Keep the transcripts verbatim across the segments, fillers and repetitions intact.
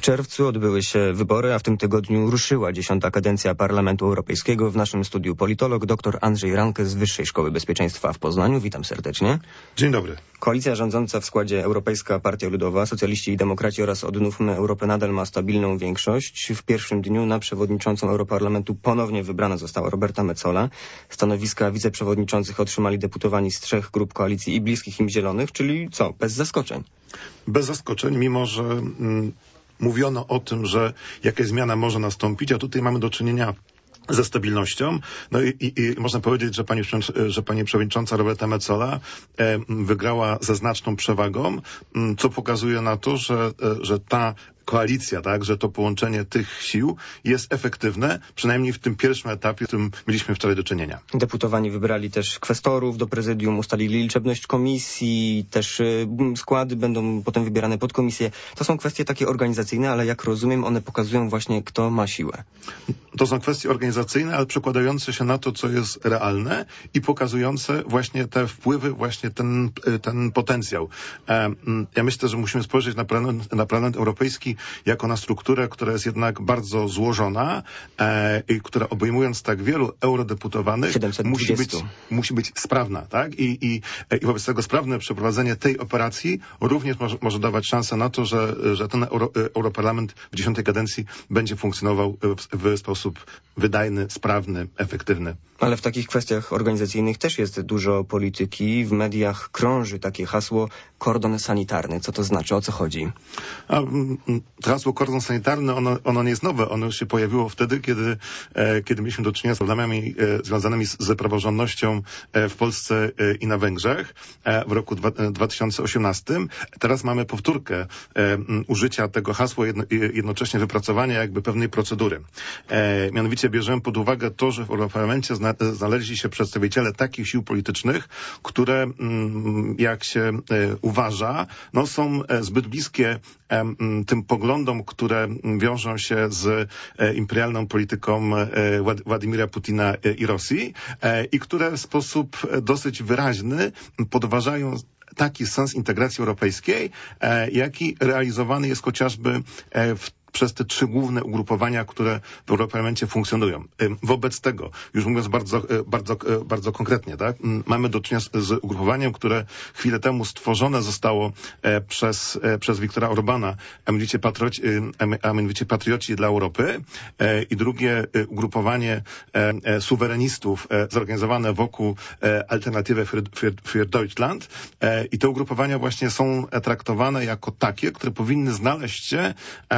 czerwcu odbyły się wybory, a w tym tygodniu ruszyła dziesiąta kadencja Parlamentu Europejskiego. W naszym studiu politolog dr Andrzej Ranke z Wyższej Szkoły Bezpieczeństwa w Poznaniu. Witam serdecznie. Dzień dobry. Koalicja rządząca w składzie Europejska Partia Ludowa, Socjaliści i Demokraci oraz Odnówmy Europę nadal ma stabilną większość. W pierwszym dniu na przewodniczącą Europarlamentu ponownie wybrana została Roberta Metsola. Stanowiska wiceprzewodniczących otrzymali deputowani z trzech grup koalicji i bliskich im Zielonych, czyli co? Bez zaskoczeń. Bez zaskoczeń, mimo że mm, mówiono o tym, że jakaś zmiana może nastąpić, a tutaj mamy do czynienia ze stabilnością. No i, i, i można powiedzieć, że pani, że pani przewodnicząca Roberta Metsola e, wygrała ze znaczną przewagą, m, co pokazuje na to, że, e, że ta koalicja, tak, że to połączenie tych sił jest efektywne, przynajmniej w tym pierwszym etapie, z którym mieliśmy wczoraj do czynienia. Deputowani wybrali też kwestorów do prezydium, ustalili liczebność komisji, też y, składy będą potem wybierane pod komisję. To są kwestie takie organizacyjne, ale jak rozumiem, one pokazują właśnie, kto ma siłę. To są kwestie organizacyjne, ale przekładające się na to, co jest realne i pokazujące właśnie te wpływy, właśnie ten, ten potencjał. E, ja myślę, że musimy spojrzeć na Parlament, na Parlament Europejski jako na strukturę, która jest jednak bardzo złożona e, i która obejmując tak wielu eurodeputowanych musi być, musi być sprawna, tak? I, i, i wobec tego sprawne przeprowadzenie tej operacji również może, może dawać szansę na to, że, że ten Euro, Europarlament w dziesiątej kadencji będzie funkcjonował w, w sposób wydajny, sprawny, efektywny. Ale w takich kwestiach organizacyjnych też jest dużo polityki. W mediach krąży takie hasło kordon sanitarny. Co to znaczy? O co chodzi? A, to hasło kordon sanitarny, ono, ono nie jest nowe. Ono się pojawiło wtedy, kiedy, e, kiedy mieliśmy do czynienia z problemami e, związanymi z, z praworządnością e, w Polsce e, i na Węgrzech e, w roku dwa, e, dwa tysiące osiemnastym. Teraz mamy powtórkę e, m, użycia tego hasła, jedno, jednocześnie wypracowania jakby pewnej procedury. E, mianowicie bierzemy pod uwagę to, że w Europarlamencie zna, znaleźli się przedstawiciele takich sił politycznych, które, m, jak się e, uważa, no, są e, zbyt bliskie e, m, tym poglądom, które wiążą się z e, imperialną polityką e, Władimira Putina e, i Rosji e, i które w sposób dosyć wyraźny podważają taki sens integracji europejskiej, e, jaki realizowany jest chociażby e, w przez te trzy główne ugrupowania, które w Europarlamencie funkcjonują. Wobec tego, już mówiąc bardzo, bardzo, bardzo konkretnie, tak, mamy do czynienia z ugrupowaniem, które chwilę temu stworzone zostało przez, przez Viktora Orbana, a mianowicie patrioci, a mianowicie patrioci dla Europy, i drugie ugrupowanie suwerenistów zorganizowane wokół Alternative für, für, für Deutschland. I te ugrupowania właśnie są traktowane jako takie, które powinny znaleźć się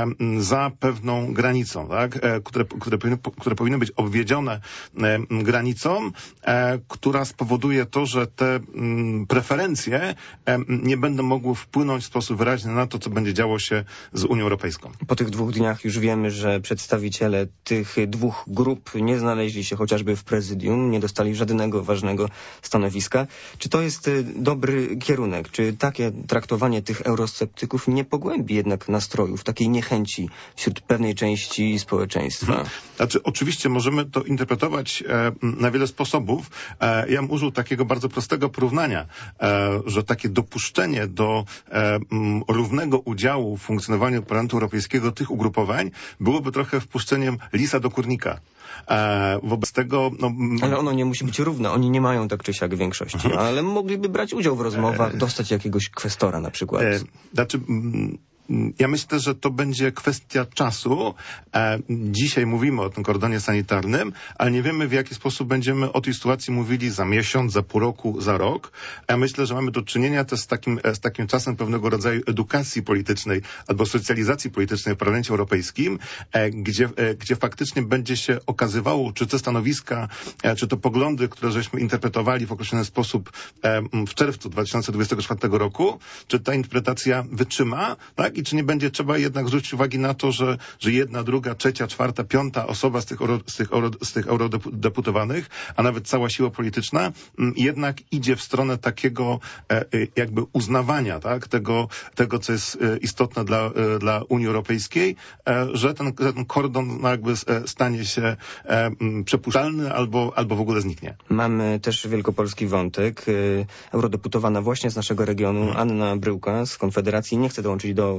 za pewną granicą, tak? E, które, które, powinny, które powinny być obwiedzione e, granicą, e, która spowoduje to, że te m, preferencje e, nie będą mogły wpłynąć w sposób wyraźny na to, co będzie działo się z Unią Europejską. Po tych dwóch dniach już wiemy, że przedstawiciele tych dwóch grup nie znaleźli się chociażby w prezydium, nie dostali żadnego ważnego stanowiska. Czy to jest dobry kierunek? Czy takie traktowanie tych eurosceptyków nie pogłębi jednak nastrojów, takiej niechęci wśród pewnej części społeczeństwa? Hmm. Znaczy, oczywiście możemy to interpretować e, na wiele sposobów. E, ja bym użył takiego bardzo prostego porównania, e, że takie dopuszczenie do e, m, równego udziału w funkcjonowaniu Parlamentu Europejskiego tych ugrupowań byłoby trochę wpuszczeniem lisa do kurnika. E, wobec tego... No, ale ono nie musi być równe. Oni nie mają tak czy siak większości, mhm. ale mogliby brać udział w rozmowach, dostać jakiegoś kwestora na przykład. E, znaczy... M, Ja myślę, że to będzie kwestia czasu. E, dzisiaj mówimy o tym kordonie sanitarnym, ale nie wiemy, w jaki sposób będziemy o tej sytuacji mówili za miesiąc, za pół roku, za rok. Ja myślę, że mamy do czynienia też z takim, z takim czasem pewnego rodzaju edukacji politycznej albo socjalizacji politycznej w Parlamencie Europejskim, e, gdzie, e, gdzie faktycznie będzie się okazywało, czy te stanowiska, e, czy to poglądy, które żeśmy interpretowali w określony sposób e, w czerwcu dwa tysiące dwudziestego czwartego roku, czy ta interpretacja wytrzyma, tak? I czy nie będzie trzeba jednak zwrócić uwagi na to, że, że jedna, druga, trzecia, czwarta, piąta osoba z tych, euro, z tych, euro, z tych eurodeputowanych, a nawet cała siła polityczna, m, jednak idzie w stronę takiego e, jakby uznawania, tak, tego, tego co jest e, istotne dla, e, dla Unii Europejskiej, e, że, ten, że ten kordon no, jakby stanie się e, m, przepuszczalny albo, albo w ogóle zniknie. Mamy też wielkopolski wątek. Eurodeputowana właśnie z naszego regionu Anna Bryłka z Konfederacji nie chce dołączyć do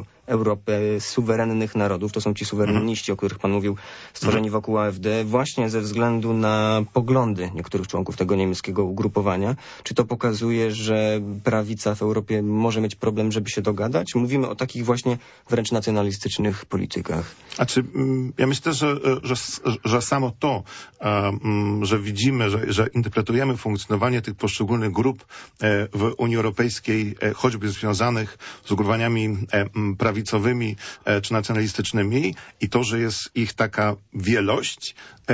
Europę suwerennych narodów, to są ci suwerenniści, o których pan mówił, stworzeni wokół A F D, właśnie ze względu na poglądy niektórych członków tego niemieckiego ugrupowania. Czy to pokazuje, że prawica w Europie może mieć problem, żeby się dogadać? Mówimy o takich właśnie wręcz nacjonalistycznych politykach. Znaczy, ja myślę, że, że, że samo to, że widzimy, że, że interpretujemy funkcjonowanie tych poszczególnych grup w Unii Europejskiej, choćby związanych z ugrupowaniami prawicowymi czy nacjonalistycznymi, i to, że jest ich taka wielość,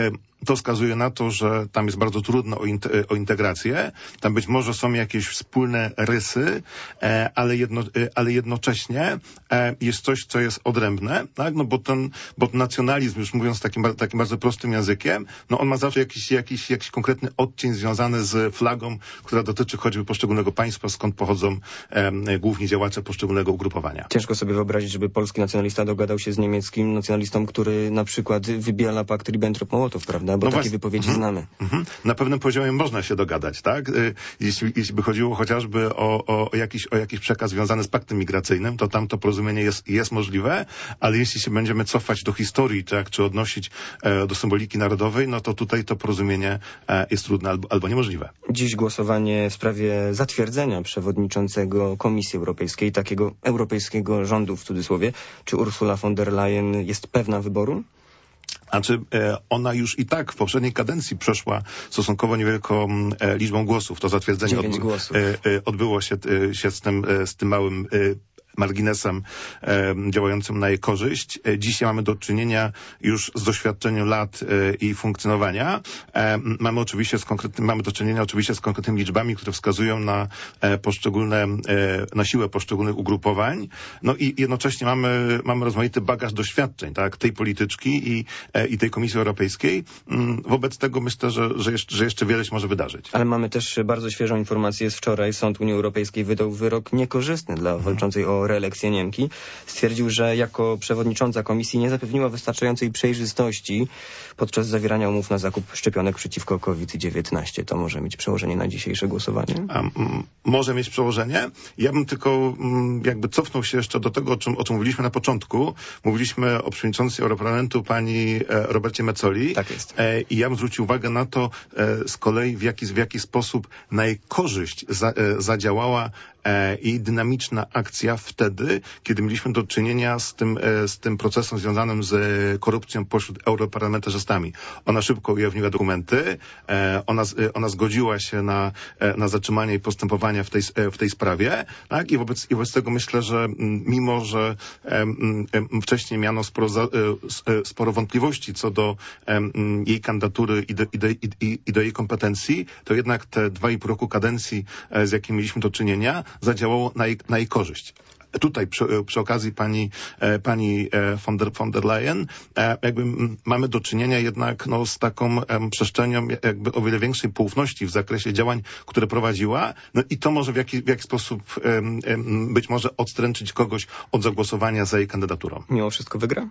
to wskazuje na to, że tam jest bardzo trudno o, int- o integrację. Tam być może są jakieś wspólne rysy, e, ale, jedno, e, ale jednocześnie e, jest coś, co jest odrębne, tak? No bo ten, bo ten nacjonalizm, już mówiąc takim, takim bardzo prostym językiem, no on ma zawsze jakiś, jakiś, jakiś konkretny odcień związany z flagą, która dotyczy choćby poszczególnego państwa, skąd pochodzą e, główni działacze poszczególnego ugrupowania. Ciężko sobie wyobrazić, żeby polski nacjonalista dogadał się z niemieckim nacjonalistą, który na przykład wybiela pakt Ribbentrop-Mołotow, prawda? Bo no takie właśnie. wypowiedzi mm-hmm. znamy. Mm-hmm. Na pewnym poziomie można się dogadać, tak? Jeśli, jeśli by chodziło chociażby o, o, jakiś, o jakiś przekaz związany z paktem migracyjnym, to tam to porozumienie jest, jest możliwe, ale jeśli się będziemy cofać do historii, tak, czy odnosić e, do symboliki narodowej, no to tutaj to porozumienie e, jest trudne albo, albo niemożliwe. Dziś głosowanie w sprawie zatwierdzenia przewodniczącego Komisji Europejskiej, takiego europejskiego rządu w cudzysłowie. Czy Ursula von der Leyen jest pewna wyboru? Znaczy, ona już i tak w poprzedniej kadencji przeszła stosunkowo niewielką liczbą głosów. To zatwierdzenie odby- odbyło się, się z, tym, z tym małym marginesem e, działającym na jej korzyść. E, dzisiaj mamy do czynienia już z doświadczeniem lat e, i funkcjonowania. E, mamy oczywiście z konkretnym, mamy do czynienia oczywiście z konkretnymi liczbami, które wskazują na e, poszczególne, e, na siłę poszczególnych ugrupowań. No i jednocześnie mamy, mamy rozmaity bagaż doświadczeń, tak, tej polityczki i, e, i tej Komisji Europejskiej. Mm, wobec tego myślę, że, że, jeszcze, że jeszcze wiele się może wydarzyć. Ale mamy też bardzo świeżą informację z wczoraj. Sąd Unii Europejskiej wydał wyrok niekorzystny dla hmm. walczącej o reelekcję Niemki. Stwierdził, że jako przewodnicząca komisji nie zapewniła wystarczającej przejrzystości podczas zawierania umów na zakup szczepionek przeciwko COVID dziewiętnaście. To może mieć przełożenie na dzisiejsze głosowanie? A, m, może mieć przełożenie. Ja bym tylko m, jakby cofnął się jeszcze do tego, o czym, o czym mówiliśmy na początku. Mówiliśmy o przewodniczącej Europarlamentu pani e, Robercie Metzoli. Tak jest. E, I ja bym zwrócił uwagę na to e, z kolei, w jaki, w jaki sposób na jej korzyść za, e, zadziałała e, i dynamiczna akcja wtedy, kiedy mieliśmy do czynienia z tym, e, z tym procesem związanym z korupcją pośród europarlamentarzystami. Ona szybko ujawniła dokumenty, e, ona, e, ona zgodziła się na, e, na zatrzymanie i postępowania w tej, e, w tej sprawie, tak? I wobec, i wobec tego myślę, że m, mimo, że e, m, wcześniej miano sporo, za, e, sporo wątpliwości co do e, jej kandydatury i do, i, do, i, i do jej kompetencji, to jednak te dwa i pół roku kadencji, e, z jakim mieliśmy do czynienia, zadziałało na jej, na jej korzyść. Tutaj przy, przy okazji pani, e, pani e, von, der, von der Leyen e, jakby m, mamy do czynienia jednak no, z taką e, przestrzenią jakby o wiele większej poufności w zakresie działań, które prowadziła. No i to może w jaki, w jaki sposób e, e, być może odstręczyć kogoś od zagłosowania za jej kandydaturą. Mimo wszystko wygra?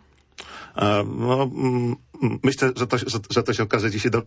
No, myślę, że to, że, że to się okaże dzisiaj do,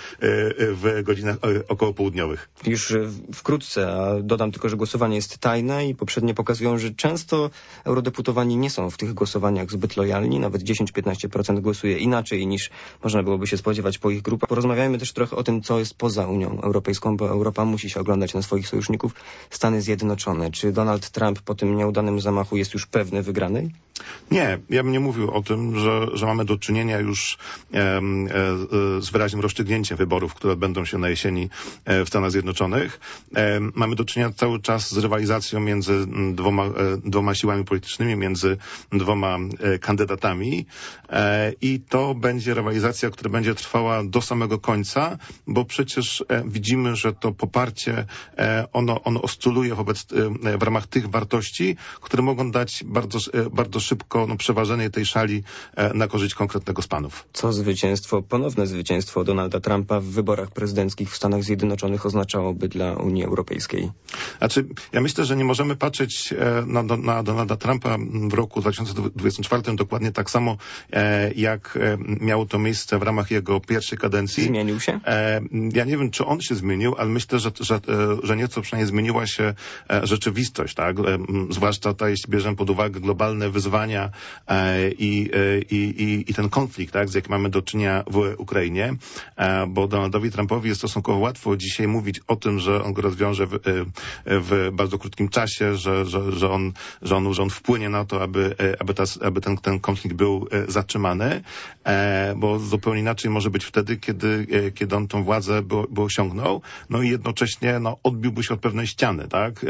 w godzinach okołopołudniowych. Już wkrótce, a dodam tylko, że głosowanie jest tajne i poprzednie pokazują, że często eurodeputowani nie są w tych głosowaniach zbyt lojalni. Nawet dziesięć do piętnastu procent głosuje inaczej niż można byłoby się spodziewać po ich grupach. Porozmawiajmy też trochę o tym, co jest poza Unią Europejską, bo Europa musi się oglądać na swoich sojuszników. Stany Zjednoczone. Czy Donald Trump po tym nieudanym zamachu jest już pewny wygranej? Nie, ja bym nie mówił o tym, że, że mamy do czynienia już e, e, z wyraźnym rozstrzygnięciem wyborów, które odbędą się na jesieni e, w Stanach Zjednoczonych. E, mamy do czynienia cały czas z rywalizacją między dwoma, e, dwoma siłami politycznymi, między dwoma e, kandydatami e, i to będzie rywalizacja, która będzie trwała do samego końca, bo przecież e, widzimy, że to poparcie e, ono, ono oscyluje wobec, e, w ramach tych wartości, które mogą dać bardzo, e, bardzo szybko no, przeważenie tej szali korzyści, na korzyść konkretnego z panów. Co zwycięstwo, ponowne zwycięstwo Donalda Trumpa w wyborach prezydenckich w Stanach Zjednoczonych oznaczałoby dla Unii Europejskiej? Znaczy, ja myślę, że nie możemy patrzeć na, na Donalda Trumpa w roku dwa tysiące dwudziestym czwartym dokładnie tak samo, jak miało to miejsce w ramach jego pierwszej kadencji. Zmienił się? Ja nie wiem, czy on się zmienił, ale myślę, że, że, że nieco przynajmniej zmieniła się rzeczywistość, tak? Zwłaszcza ta, jeśli bierzemy pod uwagę globalne wyzwania i, i, i, i ten konflikt, tak, z jakim mamy do czynienia w Ukrainie, bo Donaldowi Trumpowi jest stosunkowo łatwo dzisiaj mówić o tym, że on go rozwiąże w, w bardzo krótkim czasie, że, że, że, on, że, on, że on wpłynie na to, aby, aby, ta, aby ten, ten konflikt był zatrzymany, bo zupełnie inaczej może być wtedy, kiedy, kiedy on tą władzę by, by osiągnął, no i jednocześnie no, odbiłby się od pewnej ściany, tak?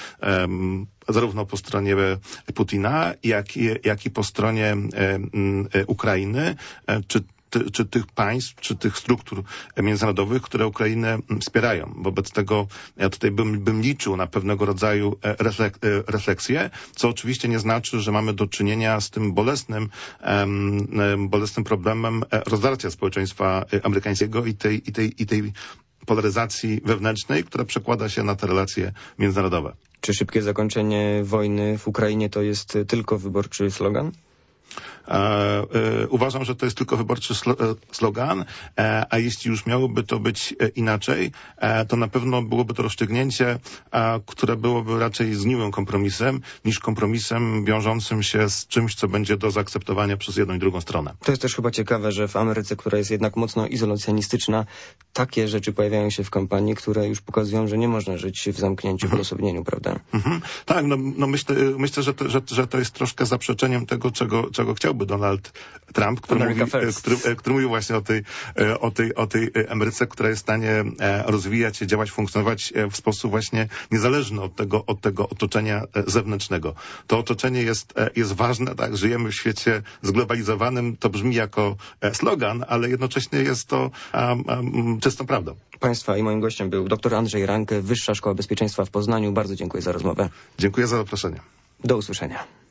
Zarówno po stronie Putina, jak i, jak i po stronie Ukrainy, czy czy tych państw, czy tych struktur międzynarodowych, które Ukrainę wspierają. Wobec tego ja tutaj bym, bym liczył na pewnego rodzaju reflek refleksję, co oczywiście nie znaczy, że mamy do czynienia z tym bolesnym, um, bolesnym problemem rozdarcia społeczeństwa amerykańskiego i tej, i tej, i tej polaryzacji wewnętrznej, która przekłada się na te relacje międzynarodowe. Czy szybkie zakończenie wojny w Ukrainie to jest tylko wyborczy slogan? E, e, uważam, że to jest tylko wyborczy slo, e, slogan, e, a jeśli już miałoby to być e, inaczej, e, to na pewno byłoby to rozstrzygnięcie, e, które byłoby raczej zgniłym kompromisem, niż kompromisem wiążącym się z czymś, co będzie do zaakceptowania przez jedną i drugą stronę. To jest też chyba ciekawe, że w Ameryce, która jest jednak mocno izolacjonistyczna, takie rzeczy pojawiają się w kampanii, które już pokazują, że nie można żyć w zamknięciu, w odosobnieniu, prawda? Mhm. Tak, no, no myślę, myślę że, to, że, że to jest troszkę zaprzeczeniem tego, czego, czego chciałby Donald Trump, który mówi, który, który mówi właśnie o tej, o, tej, o tej Ameryce, która jest w stanie rozwijać się, działać, funkcjonować w sposób właśnie niezależny od tego, od tego otoczenia zewnętrznego. To otoczenie jest, jest ważne, tak? Żyjemy w świecie zglobalizowanym, to brzmi jako slogan, ale jednocześnie jest to um, um, czystą prawdą. Państwa i moim gościem był dr Andrzej Ranke, Wyższa Szkoła Bezpieczeństwa w Poznaniu. Bardzo dziękuję za rozmowę. Dziękuję za zaproszenie. Do usłyszenia.